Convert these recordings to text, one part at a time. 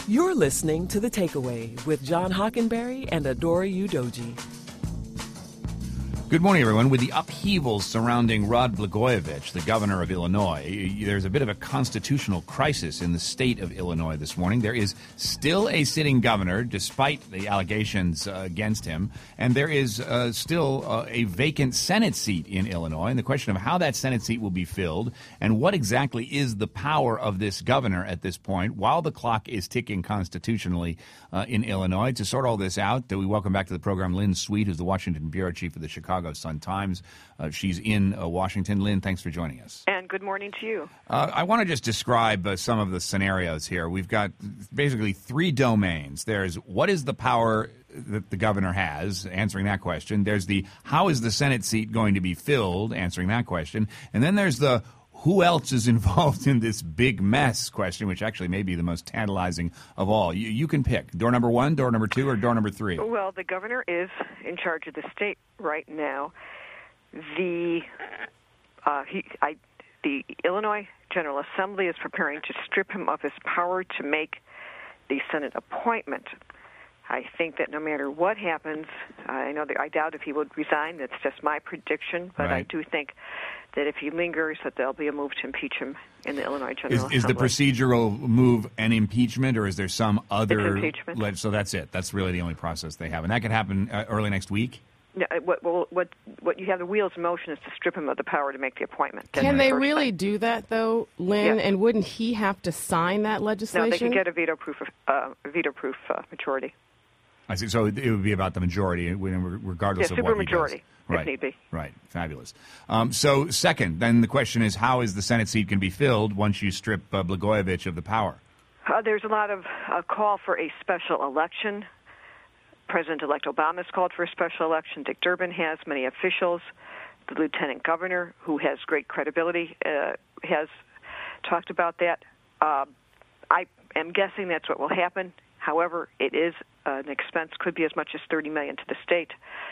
You're listening to The Takeaway with John Hockenberry and Adora Udoji. Good morning, everyone. With the upheavals surrounding Rod Blagojevich, the governor of Illinois, there's a bit of a constitutional crisis in the state of Illinois this morning. There is still a sitting governor, despite the allegations against him, and there is still a vacant Senate seat in Illinois. And the question of how that Senate seat will be filled and what exactly is the power of this governor at this point, while the clock is ticking constitutionally in Illinois. To sort all this out, we welcome back to the program Lynn Sweet, who's the Washington bureau chief of the Chicago Sun-Times. She's in Washington. Lynn, thanks for joining us. And good morning to you. I want to just describe some of the scenarios here. We've got basically three domains. There's what is the power that the governor has, answering that question. There's the how is the Senate seat going to be filled, answering that question. And then there's the who else is involved in this big mess question, which actually may be the most tantalizing of all. You can pick. Door number one, door number two, or door number three? Well, the governor is in charge of the state right now. The Illinois General Assembly is preparing to strip him of his power to make the Senate appointment. I think that no matter what happens, I doubt if he would resign. That's just my prediction, but right. I do think that if he lingers, that there'll be a move to impeach him in the Illinois General Assembly. Is the procedural move an impeachment, or is there some other? It's impeachment. So that's it. That's really the only process they have, and that could happen early next week. No, what you have the wheels in motion is to strip him of the power to make the appointment. Can they really do that, though, Lynn? Yes. And wouldn't he have to sign that legislation? No, they can get a veto-proof majority. I see. So it would be about the majority, regardless of what he supermajority, does. if need be. Right. Fabulous. So second, then the question is, how is the Senate seat can be filled once you strip Blagojevich of the power? There's a lot of call for a special election. President-elect Obama has called for a special election. Dick Durbin has. Many officials. The lieutenant governor, who has great credibility, has talked about that. I am guessing that's what will happen. However, it is an expense, could be as much as $30 million to the state.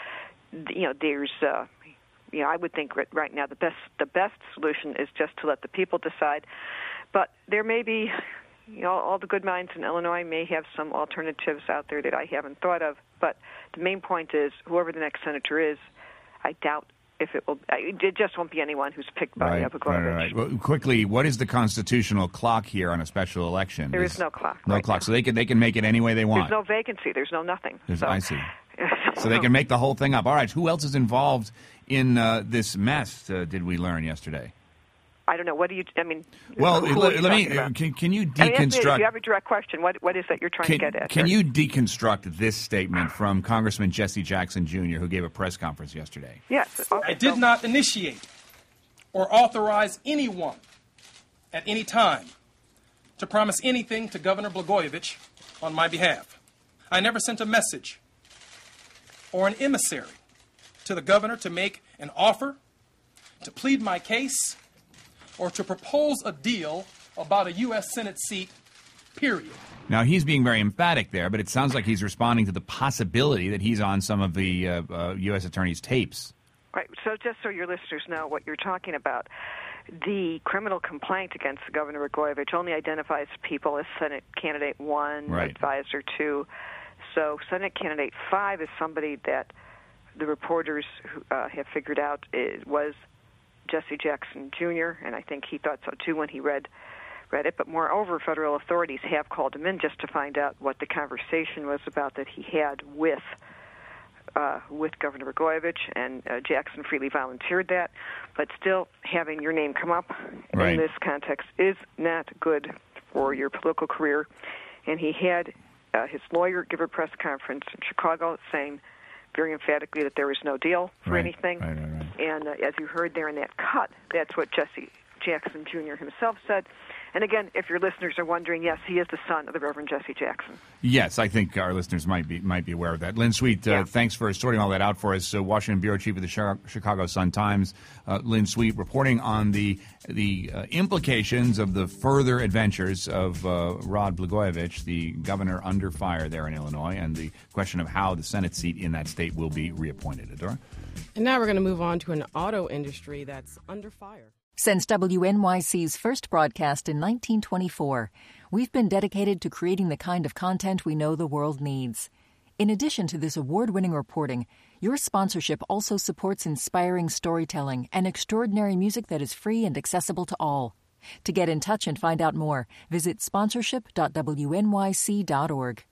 I would think right now the best solution is just to let the people decide. But there may be, all the good minds in Illinois may have some alternatives out there that I haven't thought of. But the main point is, whoever the next senator is, I doubt if it will. It just won't be anyone who's picked by Blagojevich. Right. Well, quickly, what is the constitutional clock here on a special election? There is no clock. No clock. So they can make it any way they want. There's no vacancy. There's no nothing. I see. So they can make the whole thing up. All right. Who else is involved in this mess? Did we learn yesterday? I don't know. What do you? Well, let me. Can you deconstruct? If you have a direct question, what is that you're trying to get at? Can you deconstruct this statement from Congressman Jesse Jackson Jr., who gave a press conference yesterday? Yes. Okay, I did not initiate or authorize anyone at any time to promise anything to Governor Blagojevich on my behalf. I never sent a message or an emissary to the governor to make an offer, to plead my case, or to propose a deal about a U.S. Senate seat, period. Now, he's being very emphatic there, but it sounds like he's responding to the possibility that he's on some of the U.S. attorney's tapes. Right. So just so your listeners know what you're talking about, the criminal complaint against Governor Blagojevich only identifies people as Senate Candidate 1, right, Advisor 2. So Senate Candidate 5 is somebody that the reporters have figured out was Jesse Jackson Jr., and I think he thought so too when he read it. But moreover, federal authorities have called him in just to find out what the conversation was about that he had with Governor Blagojevich, and Jackson freely volunteered that. But still, having your name come up in this context is not good for your political career. And he had his lawyer give a press conference in Chicago saying very emphatically that there was no deal for anything. Right. And as you heard there in that cut, that's what Jesse Jackson Jr. himself said. And again, if your listeners are wondering, yes, he is the son of the Reverend Jesse Jackson. Yes, I think our listeners might be aware of that. Lynn Sweet, thanks for sorting all that out for us. Washington bureau chief of the Chicago Sun-Times, Lynn Sweet, reporting on the implications of the further adventures of Rod Blagojevich, the governor under fire there in Illinois, and the question of how the Senate seat in that state will be reappointed. Adora? And now we're going to move on to an auto industry that's under fire. Since WNYC's first broadcast in 1924, we've been dedicated to creating the kind of content we know the world needs. In addition to this award-winning reporting, your sponsorship also supports inspiring storytelling and extraordinary music that is free and accessible to all. To get in touch and find out more, visit sponsorship.wnyc.org.